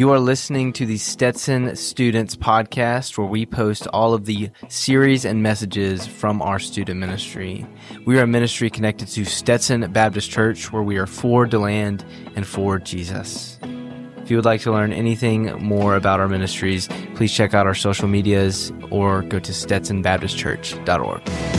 You are listening to the Stetson Students Podcast, where we post all of the series and messages from our student ministry. We are a ministry connected to Stetson Baptist Church, where we are for DeLand and for Jesus. If you would like to learn anything more about our ministries, please check out our social medias or go to stetsonbaptistchurch.org.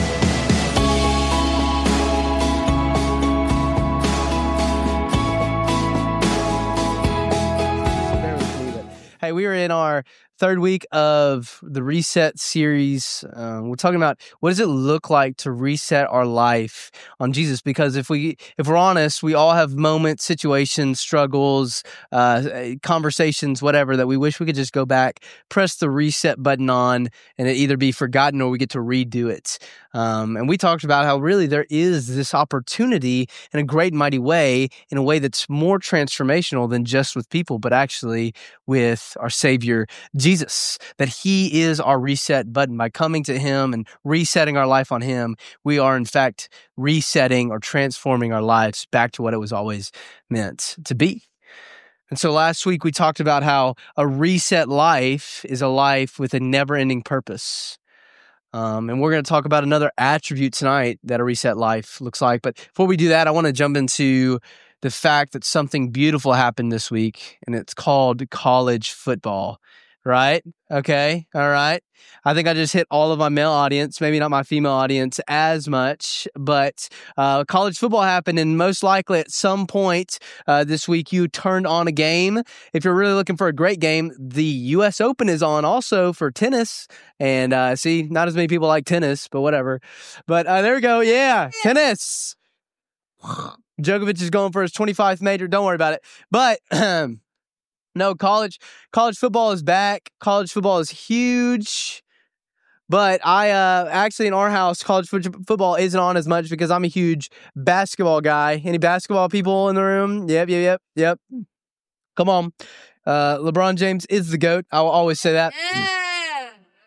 Hey, we are in our third week of the Reset series. We're talking about what does it look like to reset our life on Jesus? Because if we're honest, we all have moments, situations, struggles, conversations, whatever, that we wish we could just go back, press the reset button on, and it either be forgotten or we get to redo it. And we talked about how really there is this opportunity in a great and mighty way, in a way that's more transformational than just with people, but actually with our Savior, Jesus, that He is our reset button. By coming to Him and resetting our life on Him, we are in fact resetting or transforming our lives back to what it was always meant to be. And so last week we talked about how a reset life is a life with a never-ending purpose. And we're going to talk about another attribute tonight that a reset life looks like. But before we do that, I want to jump into the fact that something beautiful happened this week, and it's called college football, right? Okay, all right. I think I just hit all of my male audience, maybe not my female audience as much, but college football happened, and most likely at some point this week you turned on a game. If you're really looking for a great game, the U.S. Open is on also for tennis, and see, not as many people like tennis, but whatever. But there we go, yeah, tennis. Djokovic is going for his 25th major. Don't worry about it. But no, college football is back. College football is huge. But I actually in our house, college football isn't on as much because I'm a huge basketball guy. Any basketball people in the room? Yep. Come on. LeBron James is the GOAT. I'll always say that. Yeah.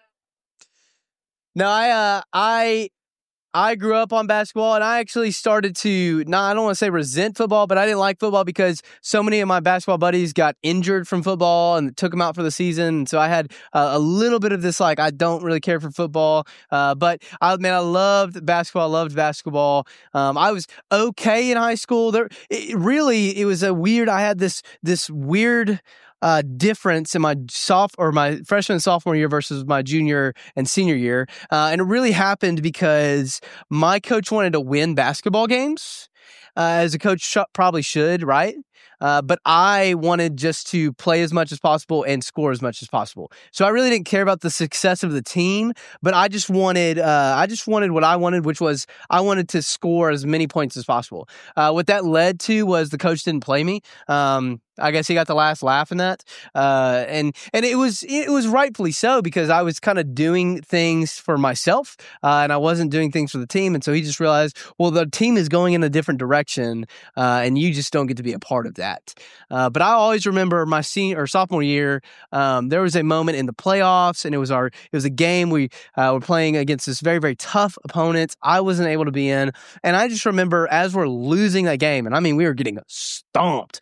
No, I grew up on basketball, and I actually started to, I don't want to say resent football, but I didn't like football because so many of my basketball buddies got injured from football and took them out for the season. And so I had a little bit of this, like, I don't really care for football. But I loved basketball. I was okay in high school. It was a weird, I had this weird difference in my freshman and sophomore year versus my junior and senior year. And it really happened because my coach wanted to win basketball games, as a coach probably should, right? But I wanted just to play as much as possible and score as much as possible. So I really didn't care about the success of the team, but I just wanted what I wanted, which was I wanted to score as many points as possible. What that led to was the coach didn't play me. I guess he got the last laugh in that. And it was rightfully so, because I was kind of doing things for myself, and I wasn't doing things for the team. And so he just realized, well, the team is going in a different direction, and you just don't get to be a part of that. But I always remember my senior or sophomore year, there was a moment in the playoffs, and it was a game we were playing against this very, very tough opponent. I wasn't able to be in. And I just remember as we're losing that game, and I mean, we were getting stomped,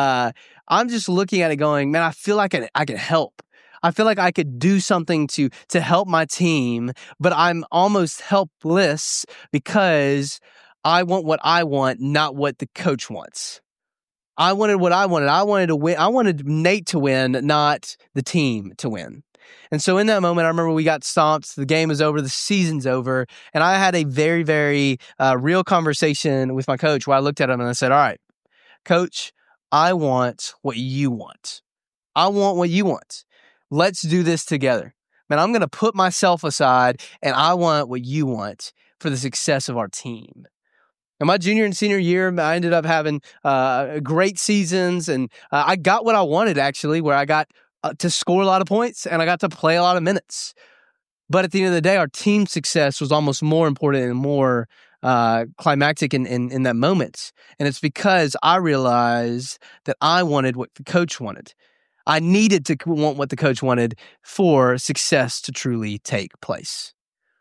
I'm just looking at it going, man, I feel like I can help. I feel like I could do something to help my team, but I'm almost helpless because I want what I want, not what the coach wants. I wanted what I wanted. I wanted to win. I wanted Nate to win, not the team to win. And so in that moment, I remember we got stomped. The game is over. The season's over. And I had a very, very real conversation with my coach where I looked at him and I said, all right, Coach, I want what you want. I want what you want. Let's do this together. Man, I'm going to put myself aside, and I want what you want for the success of our team. In my junior and senior year, I ended up having great seasons, and I got what I wanted, actually, where I got to score a lot of points, and I got to play a lot of minutes. But at the end of the day, our team success was almost more important and more climactic in that moment. And it's because I realized that I wanted what the coach wanted. I needed to want what the coach wanted for success to truly take place.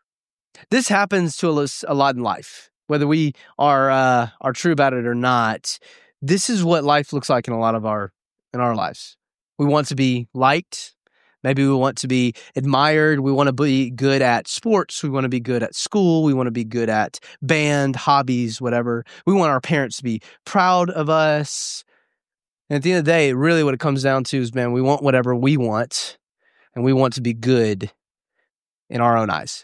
This happens to a lot in life, whether we are true about it or not. This is what life looks like in a lot of our lives. We want to be liked. Maybe we want to be admired. We want to be good at sports. We want to be good at school. We want to be good at band, hobbies, whatever. We want our parents to be proud of us. And at the end of the day, really what it comes down to is, man, we want whatever we want, and we want to be good in our own eyes.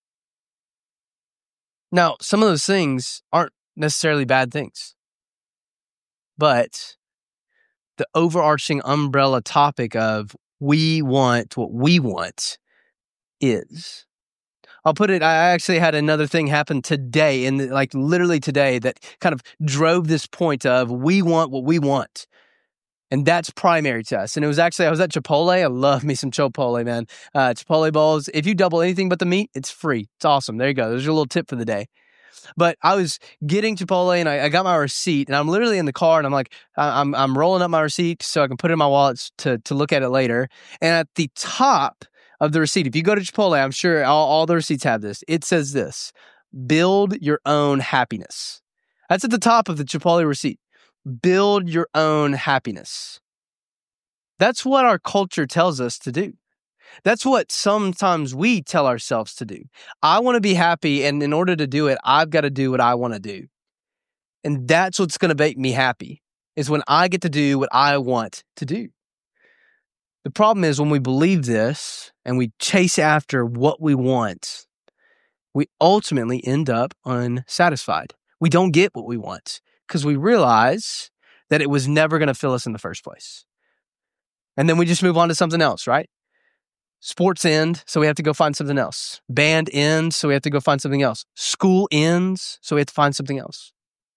Now, some of those things aren't necessarily bad things, but the overarching umbrella topic of we want what we want is. I'll put it, I actually had another thing happen today, literally today, that kind of drove this point of we want what we want. And that's primary to us. And it was actually, I was at Chipotle. I love me some Chipotle, man. Chipotle bowls, if you double anything but the meat, it's free. It's awesome. There you go. There's your little tip for the day. But I was getting Chipotle and I got my receipt, and I'm literally in the car and I'm like, I'm rolling up my receipt so I can put it in my wallet to look at it later. And at the top of the receipt, if you go to Chipotle, I'm sure all the receipts have this. It says this: build your own happiness. That's at the top of the Chipotle receipt. Build your own happiness. That's what our culture tells us to do. That's what sometimes we tell ourselves to do. I want to be happy, and in order to do it, I've got to do what I want to do. And that's what's going to make me happy, is when I get to do what I want to do. The problem is when we believe this and we chase after what we want, we ultimately end up unsatisfied. We don't get what we want because we realize that it was never going to fill us in the first place. And then we just move on to something else, right? Sports end, so we have to go find something else. Band ends, so we have to go find something else. School ends, so we have to find something else.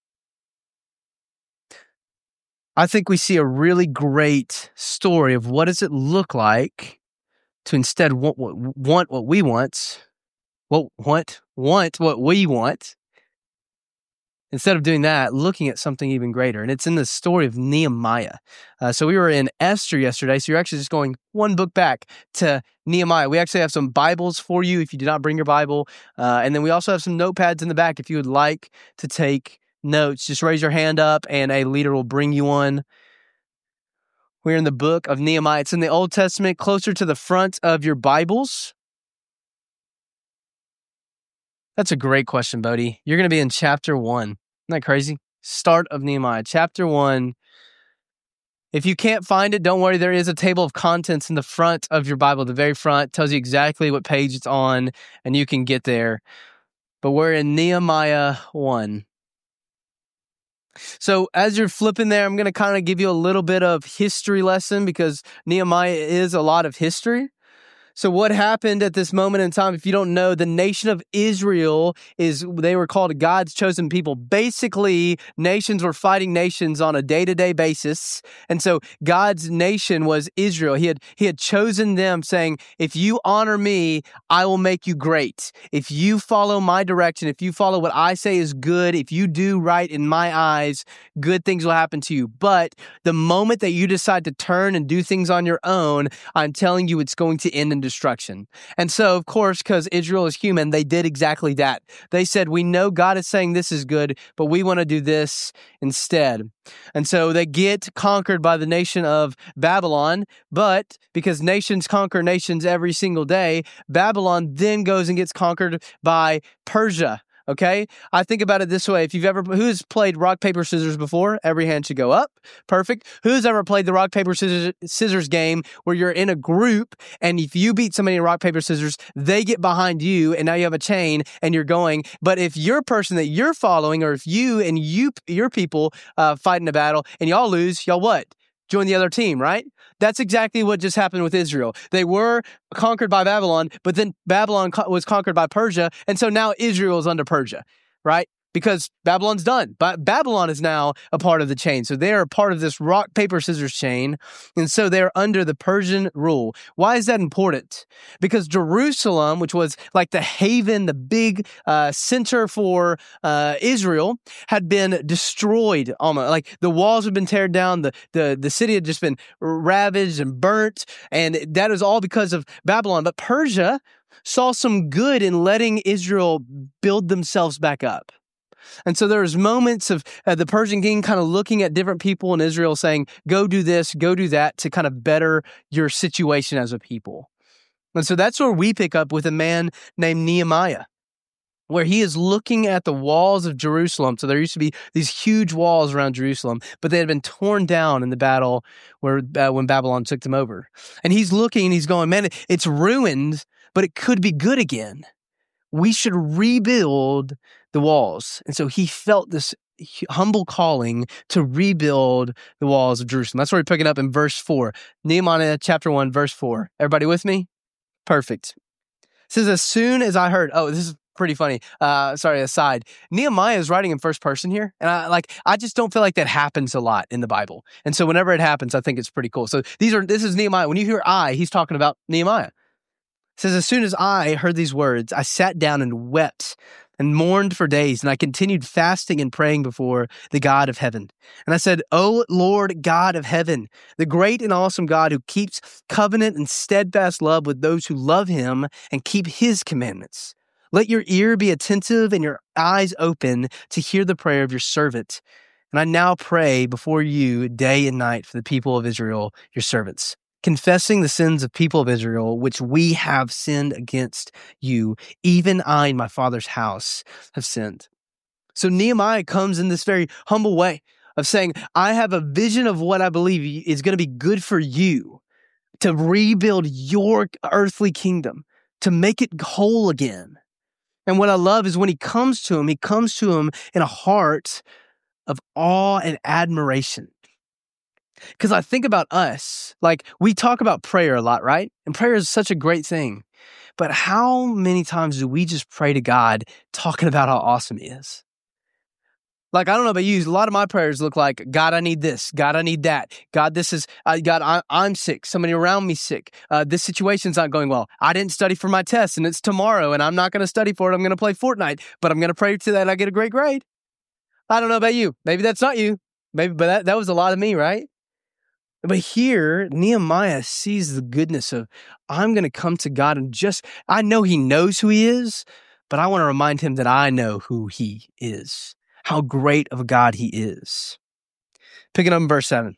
I think we see a really great story of what does it look like to instead want what we want, want what we want. Instead of doing that, looking at something even greater. And it's in the story of Nehemiah. So we were in Esther yesterday. So you're actually just going one book back to Nehemiah. We actually have some Bibles for you if you did not bring your Bible. And then we also have some notepads in the back if you would like to take notes. Just raise your hand up and a leader will bring you one. We're in the book of Nehemiah. It's in the Old Testament, closer to the front of your Bibles. That's a great question, Bodie. You're going to be in chapter 1. Isn't that crazy? Start of Nehemiah, chapter 1. If you can't find it, don't worry. There is a table of contents in the front of your Bible. The very front tells you exactly what page it's on, and you can get there. But we're in Nehemiah 1. So as you're flipping there, I'm going to kind of give you a little bit of history lesson because Nehemiah is a lot of history. So what happened at this moment in time, if you don't know, the nation of Israel they were called God's chosen people. Basically, nations were fighting nations on a day-to-day basis. And so God's nation was Israel. He had chosen them saying, if you honor me, I will make you great. If you follow my direction, if you follow what I say is good, if you do right in my eyes, good things will happen to you. But the moment that you decide to turn and do things on your own, I'm telling you it's going to end in destruction. And so, of course, because Israel is human, they did exactly that. They said, we know God is saying this is good, but we want to do this instead. And so they get conquered by the nation of Babylon, but because nations conquer nations every single day, Babylon then goes and gets conquered by Persia. Okay? I think about it this way. Who's played rock, paper, scissors before? Every hand should go up. Perfect. Who's ever played the rock, paper, scissors game where you're in a group and if you beat somebody in rock, paper, scissors, they get behind you and now you have a chain and you're going. But if your person that you're following or if you and your people fight in a battle and y'all lose, y'all what? Join the other team, right? That's exactly what just happened with Israel. They were conquered by Babylon, but then Babylon was conquered by Persia, and so now Israel is under Persia, right? Because Babylon's done. But Babylon is now a part of the chain. So they are a part of this rock, paper, scissors chain. And so they're under the Persian rule. Why is that important? Because Jerusalem, which was like the haven, the big center for Israel, had been destroyed almost. Like the walls had been teared down. The city had just been ravaged and burnt. And that is all because of Babylon. But Persia saw some good in letting Israel build themselves back up. And so there's moments of the Persian king kind of looking at different people in Israel saying, go do this, go do that to kind of better your situation as a people. And so that's where we pick up with a man named Nehemiah, where he is looking at the walls of Jerusalem. So there used to be these huge walls around Jerusalem, but they had been torn down in the battle when Babylon took them over. And he's looking and he's going, man, it's ruined, but it could be good again. We should rebuild the walls. And so he felt this humble calling to rebuild the walls of Jerusalem. That's where we pick it up in verse 4. Nehemiah chapter 1, verse 4. Everybody with me? Perfect. It says, as soon as I heard, this is pretty funny. Aside. Nehemiah is writing in first person here. And I just don't feel like that happens a lot in the Bible. And so whenever it happens, I think it's pretty cool. So this is Nehemiah. When you hear he's talking about Nehemiah. It says, as soon as I heard these words, I sat down and wept and mourned for days, and I continued fasting and praying before the God of heaven. And I said, O Lord God of heaven, the great and awesome God who keeps covenant and steadfast love with those who love him and keep his commandments. Let your ear be attentive and your eyes open to hear the prayer of your servant. And I now pray before you day and night for the people of Israel, your servants, confessing the sins of people of Israel, which we have sinned against you. Even I and my father's house have sinned. So Nehemiah comes in this very humble way of saying, I have a vision of what I believe is going to be good for you, to rebuild your earthly kingdom, to make it whole again. And what I love is when he comes to him in a heart of awe and admiration. Because I think about us, like we talk about prayer a lot, right? And prayer is such a great thing. But how many times do we just pray to God talking about how awesome he is? Like, I don't know about you, a lot of my prayers look like, God, I need this. God, I need that. God, I'm sick. Somebody around me sick. This situation's not going well. I didn't study for my test and it's tomorrow and I'm not going to study for it. I'm going to play Fortnite, but I'm going to pray to that I get a great grade. I don't know about you. Maybe that's not you. But that was a lot of me, right? But here, Nehemiah sees the goodness of, I'm going to come to God and I know he knows who he is, but I want to remind him that I know who he is, how great of a God he is. Picking up in verse 7.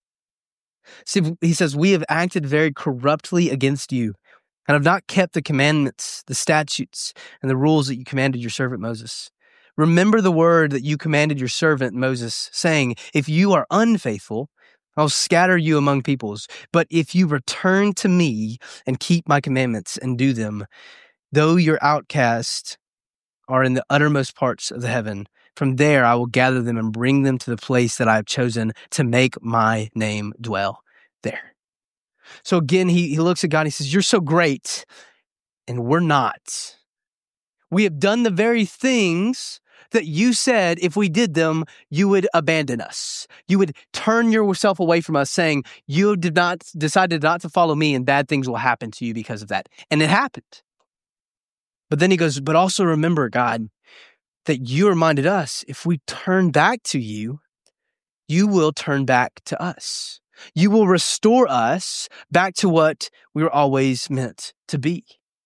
See, he says, we have acted very corruptly against you and have not kept the commandments, the statutes, and the rules that you commanded your servant Moses. Remember the word that you commanded your servant Moses, saying, if you are unfaithful, I'll scatter you among peoples. But if you return to me and keep my commandments and do them, though your outcasts are in the uttermost parts of the heaven, from there I will gather them and bring them to the place that I have chosen to make my name dwell there. So again, he looks at God and he says, you're so great, and we're not. We have done the very things that you said if we did them, you would abandon us. You would turn yourself away from us, saying, you decided not to follow me and bad things will happen to you because of that. And it happened. But then he goes, but also remember, God, that you reminded us, if we turn back to you, you will turn back to us. You will restore us back to what we were always meant to be.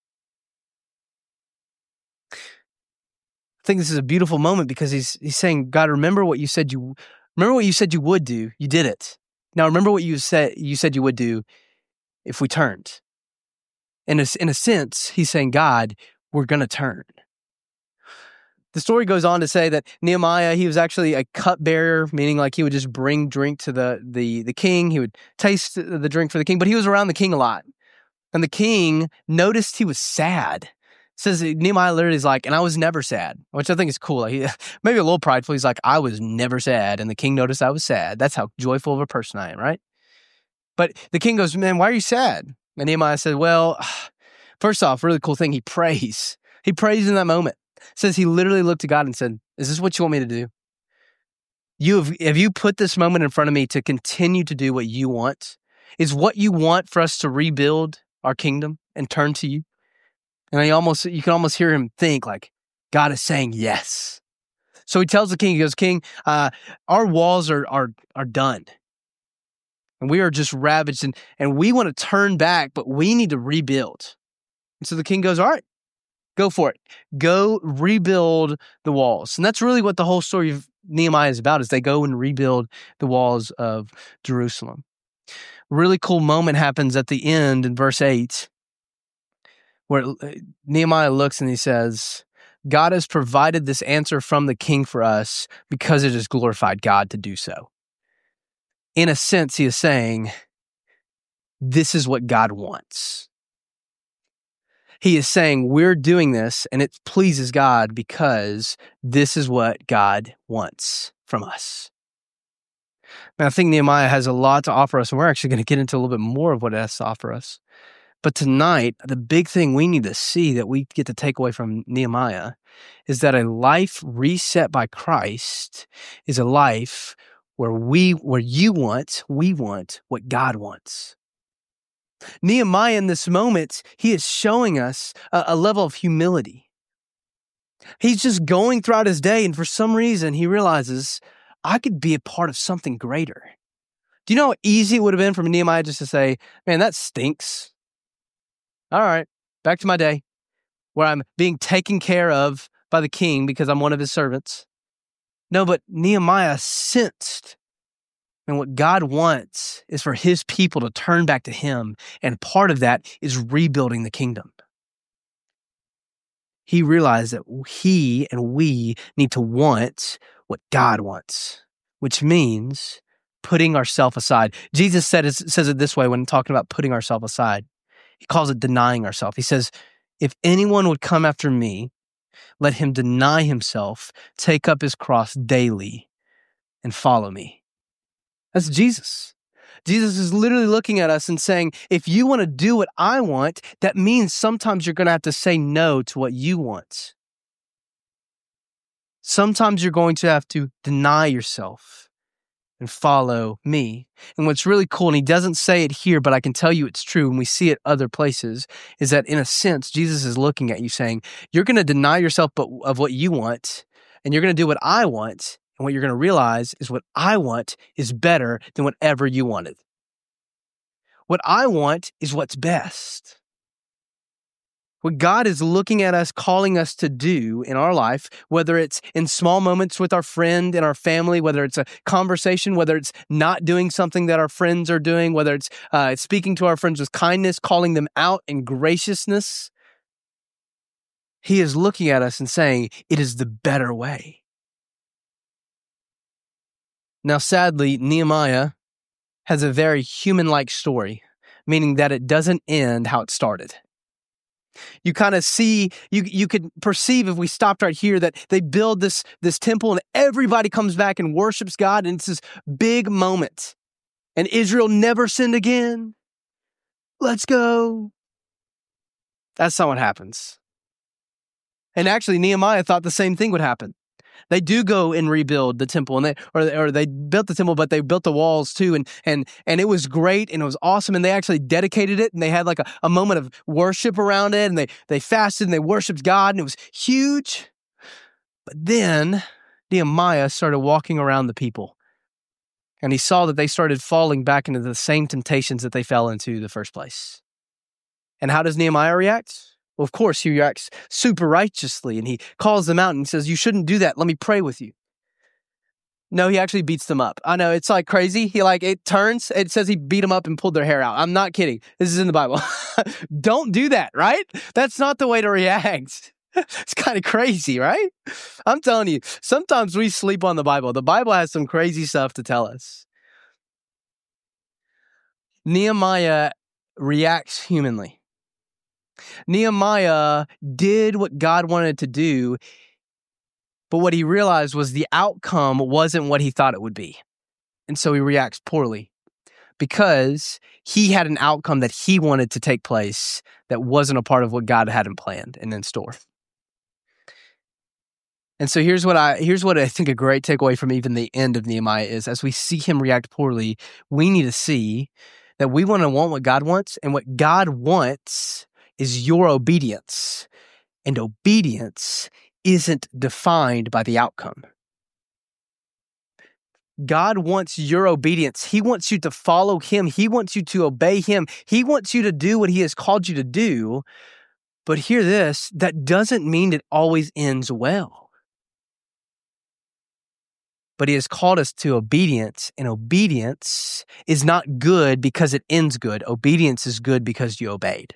I think this is a beautiful moment because he's saying, God, remember what you said you would do. You did it. Now remember what you said you would do if we turned. In a sense, he's saying, God, we're going to turn. The story goes on to say that Nehemiah, he was actually a cupbearer, meaning like he would just bring drink to the king. He would taste the drink for the king, but he was around the king a lot. And the king noticed he was sad. It says Nehemiah literally is like, and I was never sad, which I think is cool. He, maybe a little prideful. He's like, I was never sad. And the king noticed I was sad. That's how joyful of a person I am, right? But the king goes, man, why are you sad? And Nehemiah said, well, first off, really cool thing. He prays. He prays in that moment. It says he literally looked to God and said, is this what you want me to do? Have you put this moment in front of me to continue to do what you want? Is what you want for us to rebuild our kingdom and turn to you? And you can almost hear him think like, God is saying yes. So he tells the king, he goes, King, our walls are done. And we are just ravaged and we want to turn back, but we need to rebuild. And so the king goes, all right, Go for it. Go rebuild the walls. And that's really what the whole story of Nehemiah is about, is they go and rebuild the walls of Jerusalem. Really cool moment happens at the end in verse 8, where Nehemiah looks and he says, God has provided this answer from the king for us because it has glorified God to do so. In a sense, he is saying, this is what God wants. He is saying, we're doing this and it pleases God because this is what God wants from us. And I think Nehemiah has a lot to offer us, and we're actually going to get into a little bit more of what it has to offer us. But tonight, the big thing we need to see that we get to take away from Nehemiah is that a life reset by Christ is a life where we want what God wants. Nehemiah, in this moment, he is showing us a level of humility. He's just going throughout his day, and for some reason, he realizes, I could be a part of something greater. Do you know how easy it would have been for Nehemiah just to say, man, that stinks. All right, back to my day, where I'm being taken care of by the king because I'm one of his servants. No, but Nehemiah sensed, and what God wants is for his people to turn back to him, and part of that is rebuilding the kingdom. He realized that he and we need to want what God wants, which means putting ourselves aside. Jesus says it this way when talking about putting ourselves aside. He calls it denying ourselves. He says, if anyone would come after me, let him deny himself, take up his cross daily, and follow me. That's Jesus. Jesus is literally looking at us and saying, if you want to do what I want, that means sometimes you're going to have to say no to what you want. Sometimes you're going to have to deny yourself and follow me. And what's really cool, and he doesn't say it here, but I can tell you it's true, and we see it other places, is that in a sense, Jesus is looking at you saying, you're going to deny yourself of what you want, and you're going to do what I want, and what you're going to realize is what I want is better than whatever you wanted. What I want is what's best. What God is looking at us, calling us to do in our life, whether it's in small moments with our friend and our family, whether it's a conversation, whether it's not doing something that our friends are doing, whether it's speaking to our friends with kindness, calling them out in graciousness, he is looking at us and saying, it is the better way. Now, sadly, Nehemiah has a very human-like story, meaning that it doesn't end how it started. You kind of see, you could perceive if we stopped right here that they build this temple and everybody comes back and worships God, and it's this big moment. And Israel never sinned again. Let's go. That's not what happens. And actually, Nehemiah thought the same thing would happen. They do go and rebuild the temple, and they built the temple, but they built the walls too, and it was great, and it was awesome, and they actually dedicated it, and they had like a moment of worship around it, and they fasted and they worshiped God, and it was huge. But then Nehemiah started walking around the people, and he saw that they started falling back into the same temptations that they fell into the first place. And how does Nehemiah react? Well, of course, he reacts super righteously, and he calls them out and he says, you shouldn't do that. Let me pray with you. No, he actually beats them up. I know, it's like crazy. It says he beat them up and pulled their hair out. I'm not kidding. This is in the Bible. Don't do that, right? That's not the way to react. It's kind of crazy, right? I'm telling you, sometimes we sleep on the Bible. The Bible has some crazy stuff to tell us. Nehemiah reacts humanly. Nehemiah did what God wanted to do, but what he realized was the outcome wasn't what he thought it would be. And so he reacts poorly because he had an outcome that he wanted to take place that wasn't a part of what God had in planned and in store. And so here's what I think a great takeaway from even the end of Nehemiah is, as we see him react poorly, we need to see that we want what God wants, and what God wants is your obedience. And obedience isn't defined by the outcome. God wants your obedience. He wants you to follow him. He wants you to obey him. He wants you to do what he has called you to do. But hear this, that doesn't mean it always ends well. But he has called us to obedience, and obedience is not good because it ends good. Obedience is good because you obeyed.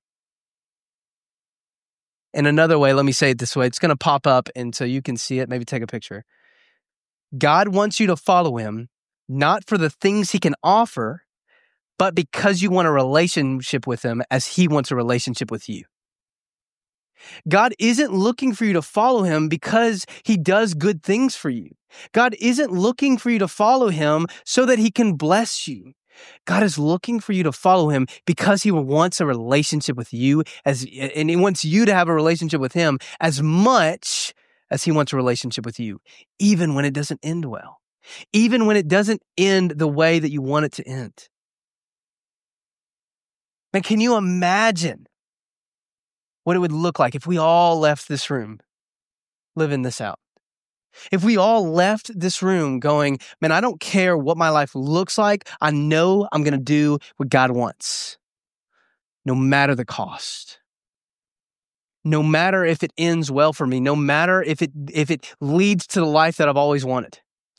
In another way, let me say it this way. It's going to pop up, and so you can see it. Maybe take a picture. God wants you to follow him, not for the things he can offer, but because you want a relationship with him as he wants a relationship with you. God isn't looking for you to follow him because he does good things for you. God isn't looking for you to follow him so that he can bless you. God is looking for you to follow him because he wants a relationship with you and he wants you to have a relationship with him as much as he wants a relationship with you, even when it doesn't end well, even when it doesn't end the way that you want it to end. Man, can you imagine what it would look like if we all left this room living this out? If we all left this room going, man, I don't care what my life looks like. I know I'm going to do what God wants, no matter the cost. No matter if it ends well for me, no matter if it leads to the life that I've always wanted.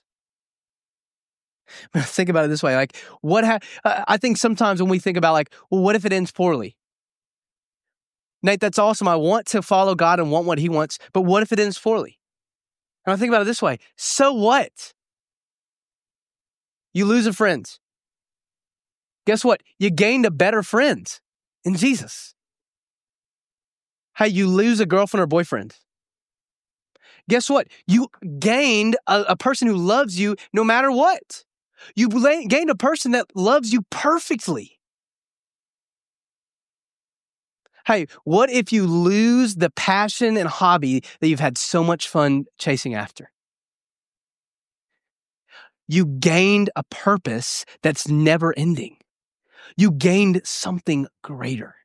Think about it this way. Like, I think sometimes when we think about like, well, what if it ends poorly? Nate, that's awesome. I want to follow God and want what he wants, but what if it ends poorly? And I think about it this way. So what? You lose a friend. Guess what? You gained a better friend in Jesus. Hey, you lose a girlfriend or boyfriend. Guess what? You gained a person who loves you no matter what. You gained a person that loves you perfectly. Hey, what if you lose the passion and hobby that you've had so much fun chasing after? You gained a purpose that's never ending. You gained something greater.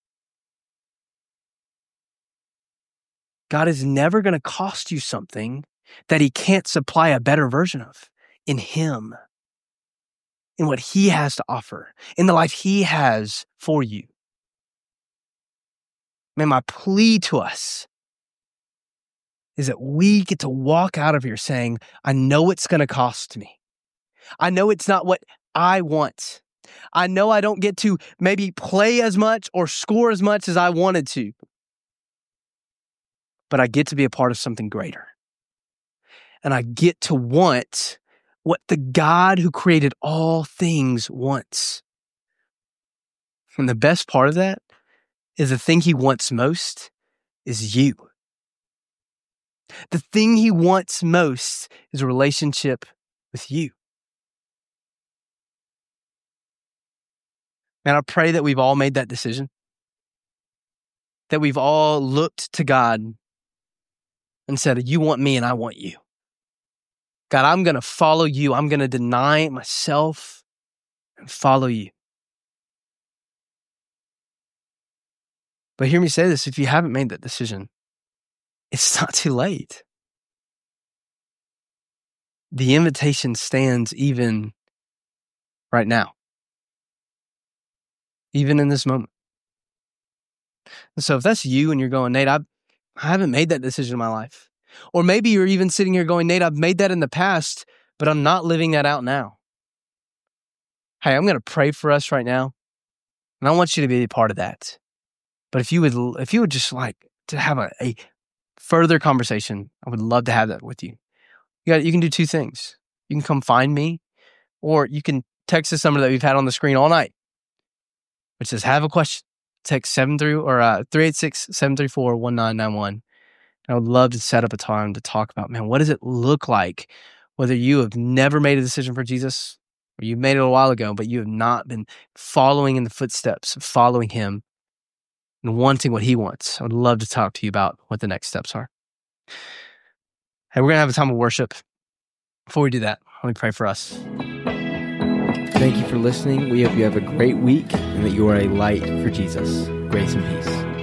God is never going to cost you something that he can't supply a better version of in him, in what he has to offer, in the life he has for you. Man, my plea to us is that we get to walk out of here saying, I know it's going to cost me. I know it's not what I want. I know I don't get to maybe play as much or score as much as I wanted to, but I get to be a part of something greater. And I get to want what the God who created all things wants. And the best part of that is the thing he wants most is you. The thing he wants most is a relationship with you. Man, I pray that we've all made that decision. That we've all looked to God and said, you want me and I want you. God, I'm going to follow you. I'm going to deny myself and follow you. But hear me say this, if you haven't made that decision, it's not too late. The invitation stands even right now, even in this moment. And so if that's you and you're going, Nate, I haven't made that decision in my life. Or maybe you're even sitting here going, Nate, I've made that in the past, but I'm not living that out now. Hey, I'm going to pray for us right now. And I want you to be a part of that. But if you would just like to have a further conversation, I would love to have that with you. You can do two things. You can come find me, or you can text this number that we've had on the screen all night, which says, have a question. Text 386-734-1991. I would love to set up a time to talk about, man, what does it look like, whether you have never made a decision for Jesus, or you made it a while ago, but you have not been following in the footsteps of following him and wanting what he wants. I would love to talk to you about what the next steps are. Hey, we're going to have a time of worship. Before we do that, let me pray for us. Thank you for listening. We hope you have a great week and that you are a light for Jesus. Grace and peace.